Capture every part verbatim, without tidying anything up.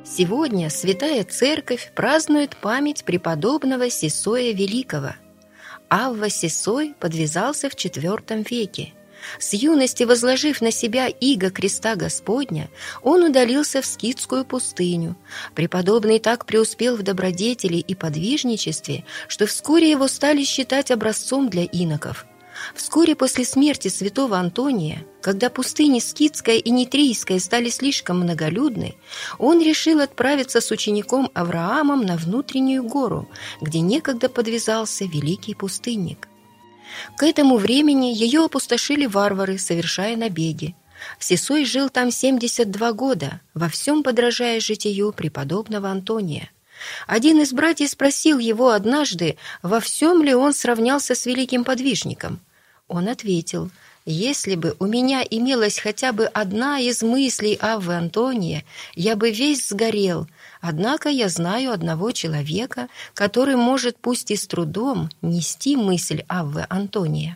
Сегодня Святая Церковь празднует память преподобного Сесоя Великого. Авва Сесой подвязался в четвёртом веке. С юности возложив на себя иго креста Господня, он удалился в скитскую пустыню. Преподобный так преуспел в добродетели и подвижничестве, что вскоре его стали считать образцом для иноков. Вскоре после смерти святого Антония, когда пустыни Скитская и Нитрийская стали слишком многолюдны, он решил отправиться с учеником Авраамом на внутреннюю гору, где некогда подвязался великий пустынник. К этому времени ее опустошили варвары, совершая набеги. Сесой жил там семьдесят два года, во всем подражая житию преподобного Антония. Один из братьев спросил его однажды, во всем ли он сравнялся с великим подвижником. Он ответил: «Если бы у меня имелась хотя бы одна из мыслей Аввы Антония, я бы весь сгорел. Однако я знаю одного человека, который может, пусть и с трудом, нести мысль Аввы Антония».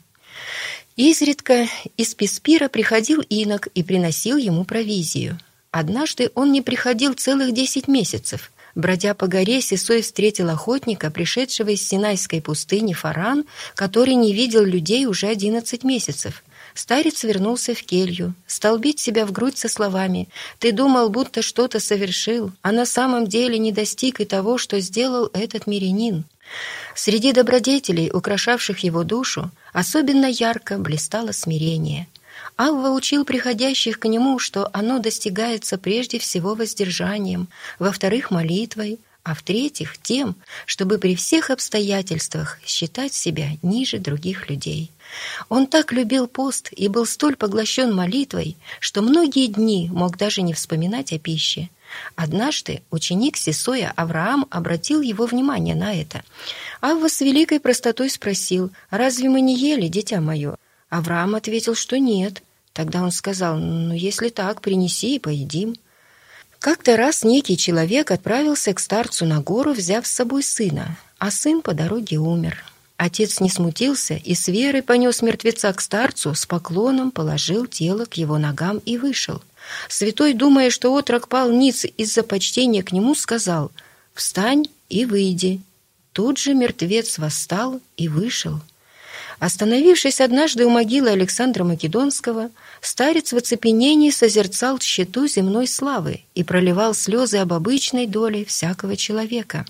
Изредка из Писпира приходил инок и приносил ему провизию. Однажды он не приходил целых десять месяцев. Бродя по горе, Сесой встретил охотника, пришедшего из Синайской пустыни Фаран, который не видел людей уже одиннадцать месяцев. Старец вернулся в келью, стал бить себя в грудь со словами: «Ты думал, будто что-то совершил, а на самом деле не достиг и того, что сделал этот мирянин». Среди добродетелей, украшавших его душу, особенно ярко блистало смирение. Авва учил приходящих к нему, что оно достигается прежде всего воздержанием, во-вторых, молитвой, а в-третьих, тем, чтобы при всех обстоятельствах считать себя ниже других людей. Он так любил пост и был столь поглощен молитвой, что многие дни мог даже не вспоминать о пище. Однажды ученик Сесоя Авраам обратил его внимание на это. Авва с великой простотой спросил: «Разве мы не ели, дитя мое?» Авраам ответил, что нет. Тогда он сказал: «Ну, если так, принеси и поедим». Как-то раз некий человек отправился к старцу на гору, взяв с собой сына, а сын по дороге умер. Отец не смутился и с верой понес мертвеца к старцу, с поклоном положил тело к его ногам и вышел. Святой, думая, что отрок пал ниц из-за почтения к нему, сказал: «Встань и выйди». Тут же мертвец восстал и вышел. Остановившись однажды у могилы Александра Македонского, старец в оцепенении созерцал тщету земной славы и проливал слезы об обычной доле всякого человека.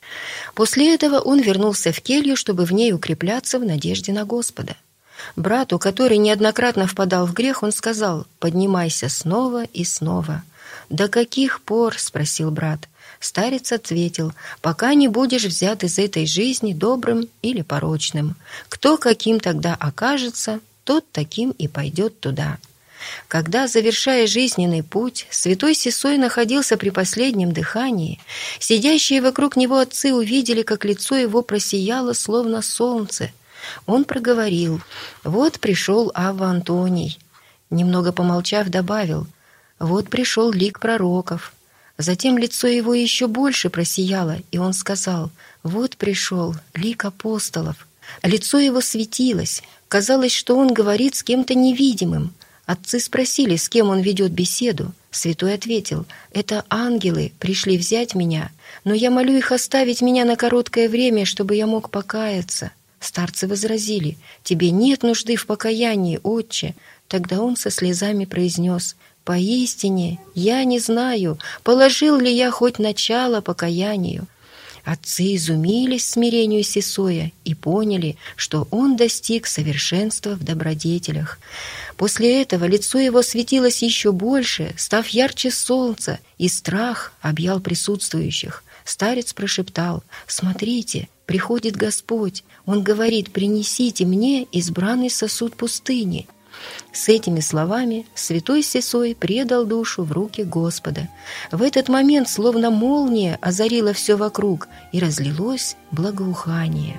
После этого он вернулся в келью, чтобы в ней укрепляться в надежде на Господа. Брату, который неоднократно впадал в грех, он сказал: «Поднимайся снова и снова». «До каких пор?» — спросил брат. Старец ответил: «Пока не будешь взят из этой жизни добрым или порочным. Кто каким тогда окажется, тот таким и пойдет туда». Когда, завершая жизненный путь, святой Сесой находился при последнем дыхании, сидящие вокруг него отцы увидели, как лицо его просияло, словно солнце. Он проговорил: «Вот пришел Авва Антоний». Немного помолчав, добавил: «Вот пришел лик пророков». Затем лицо его еще больше просияло, и он сказал: «Вот пришел лик апостолов». Лицо его светилось, казалось, что он говорит с кем-то невидимым. Отцы спросили, с кем он ведет беседу. Святой ответил: «Это ангелы пришли взять меня, но я молю их оставить меня на короткое время, чтобы я мог покаяться». Старцы возразили: «Тебе нет нужды в покаянии, отче». Тогда он со слезами произнес: «Поистине, я не знаю, положил ли я хоть начало покаянию». Отцы изумились смирению Сесоя и поняли, что он достиг совершенства в добродетелях. После этого лицо его светилось еще больше, став ярче солнца, и страх объял присутствующих. Старец прошептал: «Смотрите, приходит Господь. Он говорит: принесите мне избранный сосуд пустыни». С этими словами святой Сесой предал душу в руки Господа. В этот момент словно молния озарила все вокруг, и разлилось благоухание.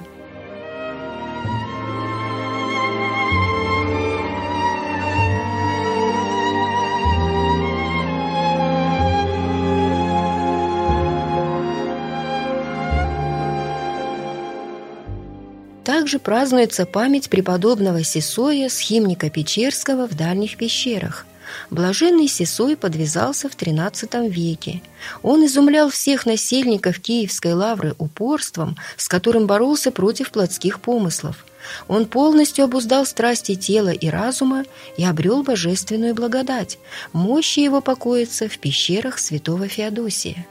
Также празднуется память преподобного Сесоя, схимника Печерского в дальних пещерах. Блаженный Сесой подвязался в тринадцатом веке. Он изумлял всех насельников Киевской лавры упорством, с которым боролся против плотских помыслов. Он полностью обуздал страсти тела и разума и обрел божественную благодать. Мощи его покоятся в пещерах святого Феодосия.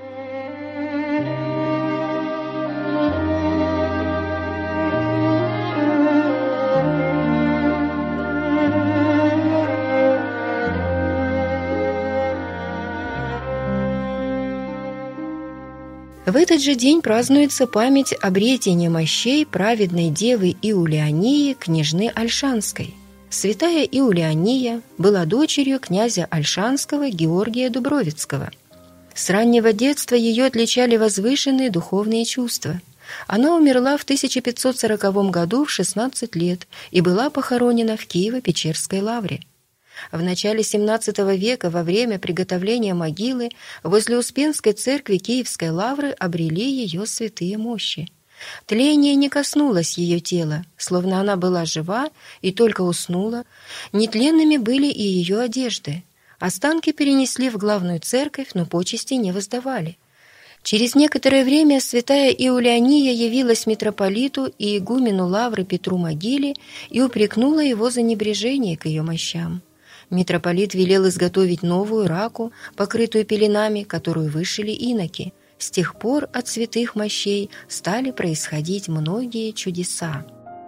В этот же день празднуется память обретения мощей праведной девы Иулиании, княжны Ольшанской. Святая Иулиания была дочерью князя Ольшанского Георгия Дубровицкого. С раннего детства ее отличали возвышенные духовные чувства. Она умерла в тысяча пятьсот сороковом году в шестнадцать лет и была похоронена в Киево-Печерской лавре. В начале семнадцатого века во время приготовления могилы возле Успенской церкви Киевской лавры обрели ее святые мощи. Тление не коснулось ее тела, словно она была жива и только уснула. Нетленными были и ее одежды. Останки перенесли в главную церковь, но почести не воздавали. Через некоторое время святая Иулиания явилась митрополиту и игумену лавры Петру Могиле и упрекнула его за небрежение к ее мощам. Митрополит велел изготовить новую раку, покрытую пеленами, которую вышили иноки. С тех пор от святых мощей стали происходить многие чудеса.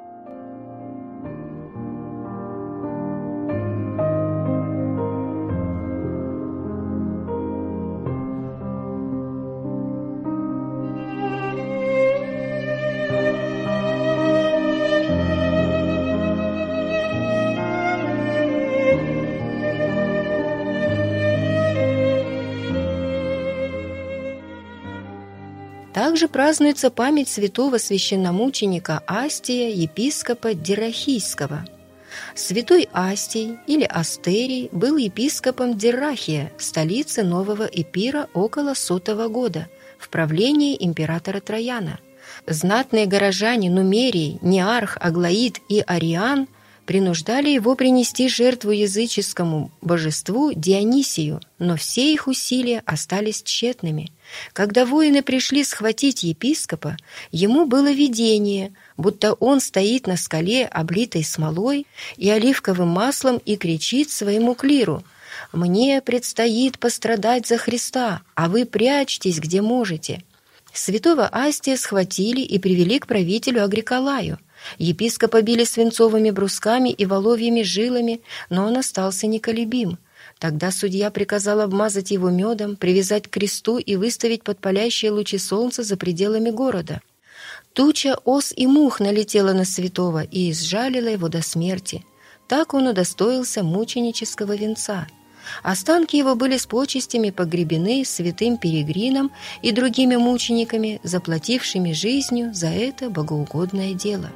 Также празднуется память святого священномученика Астия, епископа Диррахийского. Святой Астий или Астерий был епископом Диррахия, столицы Нового Эпира, около сотого года, в правлении императора Трояна. Знатные горожане Нумерий, Неарх, Аглаид и Ариан принуждали его принести жертву языческому божеству Дионисию, но все их усилия остались тщетными. Когда воины пришли схватить епископа, ему было видение, будто он стоит на скале, облитой смолой и оливковым маслом, и кричит своему клиру: «Мне предстоит пострадать за Христа, а вы прячьтесь, где можете». Святого Астия схватили и привели к правителю Агриколаю. Епископа били свинцовыми брусками и воловьими жилами, но он остался неколебим. Тогда судья приказал обмазать его медом, привязать к кресту и выставить под палящие лучи солнца за пределами города. Туча ос и мух налетела на святого и изжалила его до смерти. Так он удостоился мученического венца. Останки его были с почестями погребены святым Перегрином и другими мучениками, заплатившими жизнью за это богоугодное дело.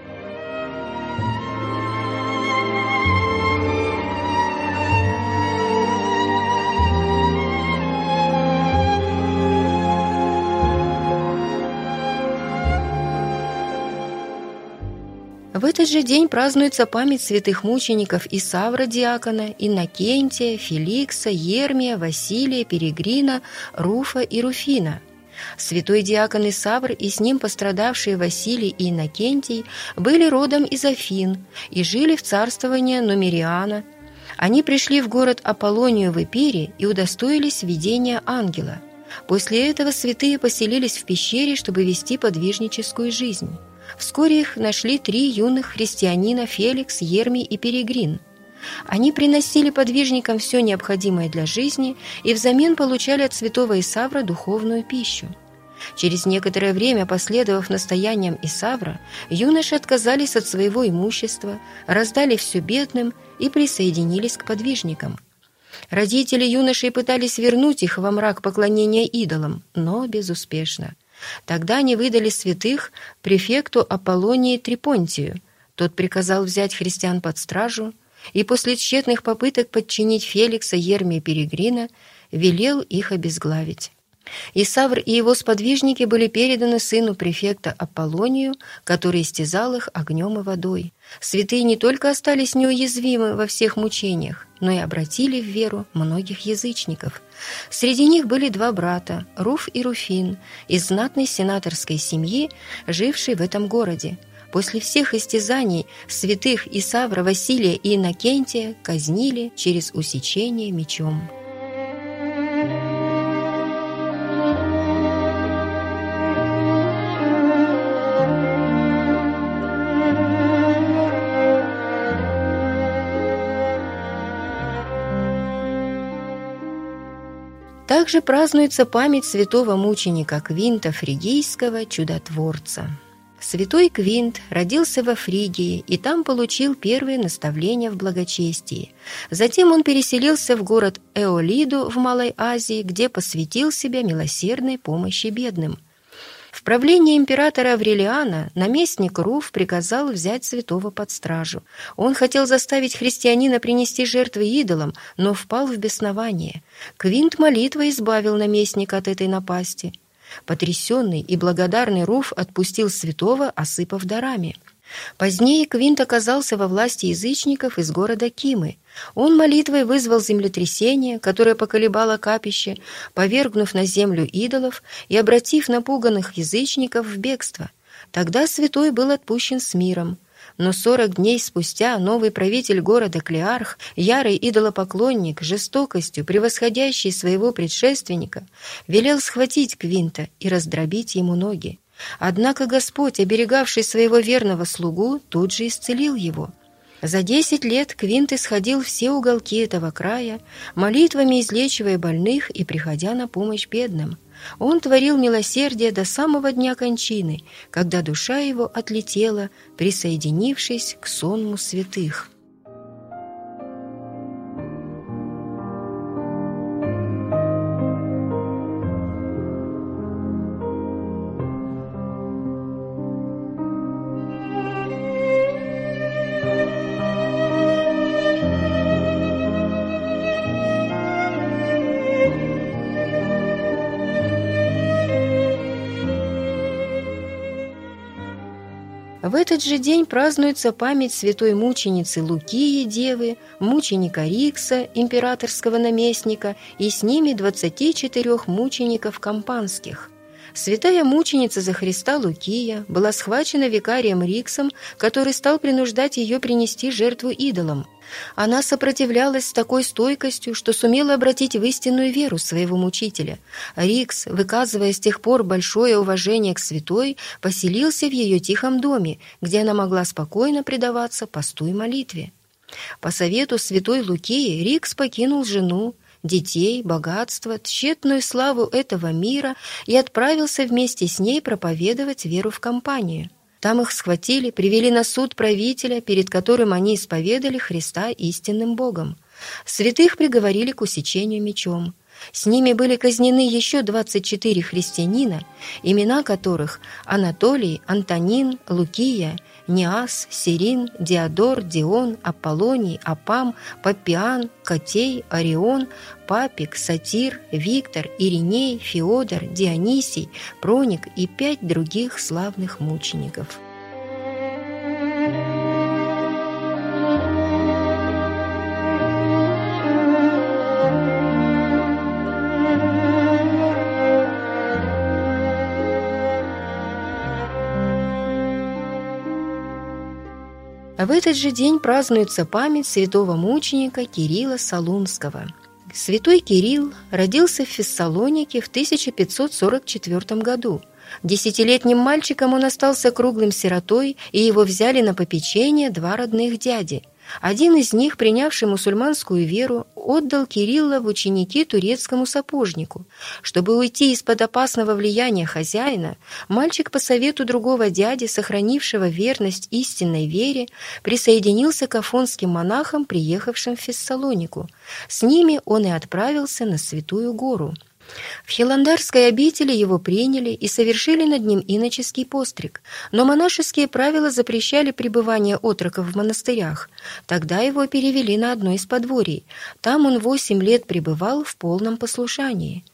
В этот же день празднуется память святых мучеников Исавра диакона, Иннокентия, Феликса, Ермия, Василия, Перегрина, Руфа и Руфина. Святой диакон Исавр и с ним пострадавшие Василий и Иннокентий были родом из Афин и жили в царствовании Нумериана. Они пришли в город Аполлонию в Эпире и удостоились видения ангела. После этого святые поселились в пещере, чтобы вести подвижническую жизнь. Вскоре их нашли три юных христианина: Феликс, Ермий и Перегрин. Они приносили подвижникам все необходимое для жизни и взамен получали от святого Исавра духовную пищу. Через некоторое время, последовав настояниям Исавра, юноши отказались от своего имущества, раздали все бедным и присоединились к подвижникам. Родители юношей пытались вернуть их во мрак поклонения идолам, но безуспешно. Тогда они выдали святых префекту Аполлонии Трипонтию. Тот приказал взять христиан под стражу и после тщетных попыток подчинить Феликса, Ермия и Перегрина велел их обезглавить. Исавр и его сподвижники были переданы сыну префекта Аполлонию, который истязал их огнем и водой. Святые не только остались неуязвимы во всех мучениях, но и обратили в веру многих язычников. Среди них были два брата, Руф и Руфин, из знатной сенаторской семьи, жившей в этом городе. После всех истязаний святых Исавра, Василия и Иннокентия казнили через усечение мечом. Также празднуется память святого мученика Квинта Фригийского, чудотворца. Святой Квинт родился во Фригии и там получил первые наставления в благочестии. Затем он переселился в город Эолиду в Малой Азии, где посвятил себя милосердной помощи бедным. В правлении императора Аврелиана наместник Руф приказал взять святого под стражу. Он хотел заставить христианина принести жертвы идолам, но впал в беснование. Квинт молитвой избавил наместника от этой напасти. Потрясенный и благодарный Руф отпустил святого, осыпав дарами. Позднее Квинт оказался во власти язычников из города Кимы. Он молитвой вызвал землетрясение, которое поколебало капище, повергнув на землю идолов и обратив напуганных язычников в бегство. Тогда святой был отпущен с миром. Но сорок дней спустя новый правитель города Клеарх, ярый идолопоклонник, жестокостью превосходящий своего предшественника, велел схватить Квинта и раздробить ему ноги. Однако Господь, оберегавший своего верного слугу, тут же исцелил его. За десять лет Квинт исходил все уголки этого края, молитвами излечивая больных и приходя на помощь бедным. Он творил милосердие до самого дня кончины, когда душа его отлетела, присоединившись к сонму святых. В этот же день празднуется память святой мученицы Лукии Девы, мученика Рикса, императорского наместника, и с ними двадцати четырех мучеников кампанских. Святая мученица за Христа Лукия была схвачена викарием Риксом, который стал принуждать ее принести жертву идолам. Она сопротивлялась с такой стойкостью, что сумела обратить в истинную веру своего мучителя. Рикс, выказывая с тех пор большое уважение к святой, поселился в ее тихом доме, где она могла спокойно предаваться посту и молитве. По совету святой Лукии Рикс покинул жену, детей, богатство, тщетную славу этого мира и отправился вместе с ней проповедовать веру в Кампанию. Там их схватили, привели на суд правителя, перед которым они исповедали Христа истинным Богом. Святых приговорили к усечению мечом. С ними были казнены еще двадцать четыре христианина, имена которых Анатолий, Антонин, Лукия, Неас, Сирин, Диодор, Дион, Аполлоний, Апам, Папиан, Котей, Орион, Папик, Сатир, Виктор, Ириней, Феодор, Дионисий, Проник и пять других славных мучеников. В этот же день празднуется память святого мученика Кирилла Солунского. Святой Кирилл родился в Фессалонике в тысяча пятьсот сорок четвёртом году. Десятилетним мальчиком он остался круглым сиротой, и его взяли на попечение два родных дяди. Один из них, принявший мусульманскую веру, отдал Кирилла в ученики турецкому сапожнику. Чтобы уйти из-под опасного влияния хозяина, мальчик по совету другого дяди, сохранившего верность истинной вере, присоединился к афонским монахам, приехавшим в Фессалонику. С ними он и отправился на Святую Гору. В Хиландарской обители его приняли и совершили над ним иноческий постриг, но монашеские правила запрещали пребывание отроков в монастырях. Тогда его перевели на одно из подворий. Там он восемь лет пребывал в полном послушании.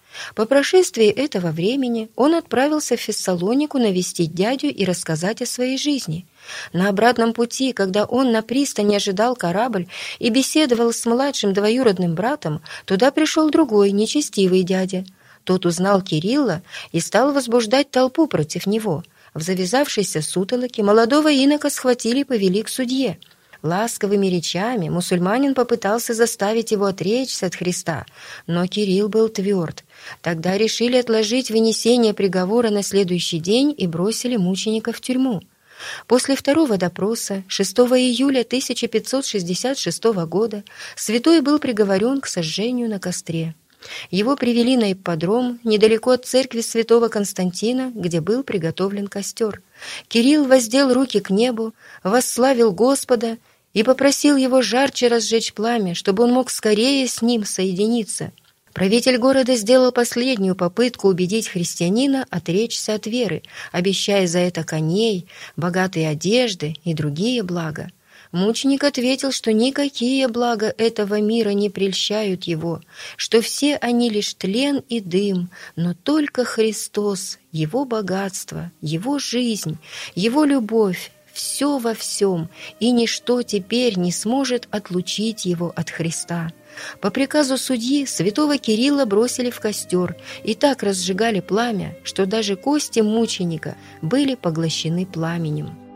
По прошествии этого времени он отправился в Фессалонику навестить дядю и рассказать о своей жизни. На обратном пути, когда он на пристани ожидал корабль и беседовал с младшим двоюродным братом, туда пришел другой, нечестивый дядя. Тот узнал Кирилла и стал возбуждать толпу против него. В завязавшейся сутолоке молодого инока схватили и повели к судье. Ласковыми речами мусульманин попытался заставить его отречься от Христа, но Кирилл был тверд. Тогда решили отложить вынесение приговора на следующий день и бросили мученика в тюрьму. После второго допроса, шестого июля тысяча пятьсот шестьдесят шестого года, святой был приговорен к сожжению на костре. Его привели на ипподром недалеко от церкви святого Константина, где был приготовлен костер. Кирилл воздел руки к небу, восславил Господа и попросил его жарче разжечь пламя, чтобы он мог скорее с ним соединиться. Правитель города сделал последнюю попытку убедить христианина отречься от веры, обещая за это коней, богатые одежды и другие блага. Мученик ответил, что никакие блага этого мира не прельщают его, что все они лишь тлен и дым, но только Христос, Его богатство, Его жизнь, Его любовь, все во всем, и ничто теперь не сможет отлучить его от Христа. По приказу судьи святого Кирилла бросили в костер и так разжигали пламя, что даже кости мученика были поглощены пламенем.